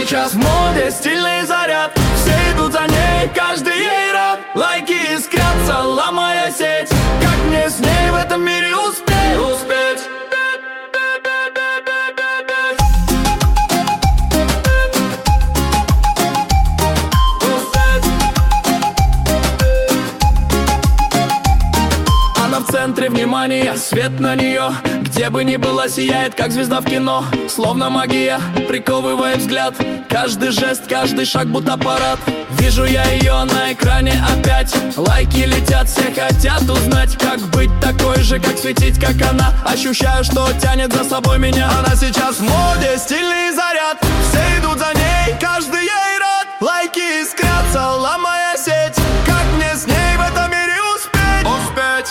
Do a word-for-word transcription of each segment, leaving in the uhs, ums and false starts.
сейчас в моде, стильный заряд. Все идут за ней, каждый ей рад. Лайки искрятся, ломая сеть. Как мне с ней в этом мире успеть? Успеть. В центре внимания, свет на нее. Где бы ни была, сияет, как звезда в кино. Словно магия, приковывает взгляд. Каждый жест, каждый шаг, будто парад. Вижу я ее на экране опять. Лайки летят, все хотят узнать, как быть такой же, как светить, как она. Ощущаю, что тянет за собой меня. Она сейчас в моде, стильный заряд. Все идут за ней, каждый ей рад. Лайки искрятся, ломая сеть. Как мне с ней в этом мире успеть? Успеть.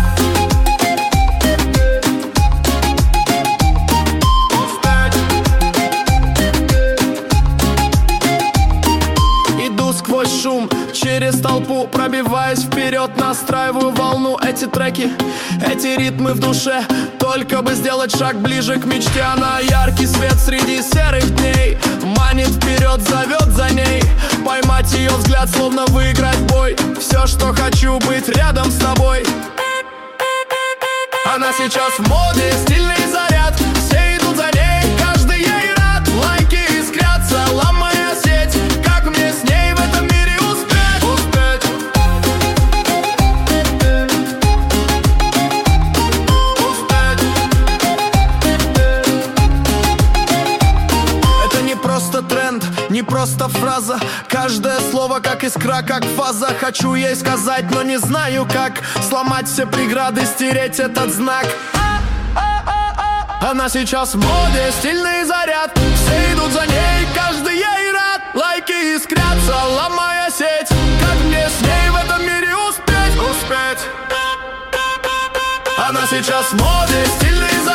Сквозь шум, через толпу, пробиваясь вперед, настраиваю волну. Эти треки, эти ритмы в душе. Только бы сделать шаг ближе к мечте. Она яркий свет среди серых дней. Манит вперед, зовет за ней. Поймать ее взгляд, словно выиграть бой. Все, что хочу, быть рядом с тобой. Она сейчас в моде, стильный заряд. Все идут за ней, каждый ей рад. Лайки искрятся, ломая сеть. Как мне с ней в этом мире успеть? Успеть. Успеть. Это не просто тренд, не просто фраза. Каждое слово как искра, как фаза. Хочу ей сказать, но не знаю как. Сломать все преграды, стереть этот знак. Она сейчас в моде, стильный заряд. Все идут за ней, каждый ей рад. Лайки искрятся, ломая сеть. Как мне с ней в этом мире успеть? Успеть. Она сейчас в моде, стильный заряд.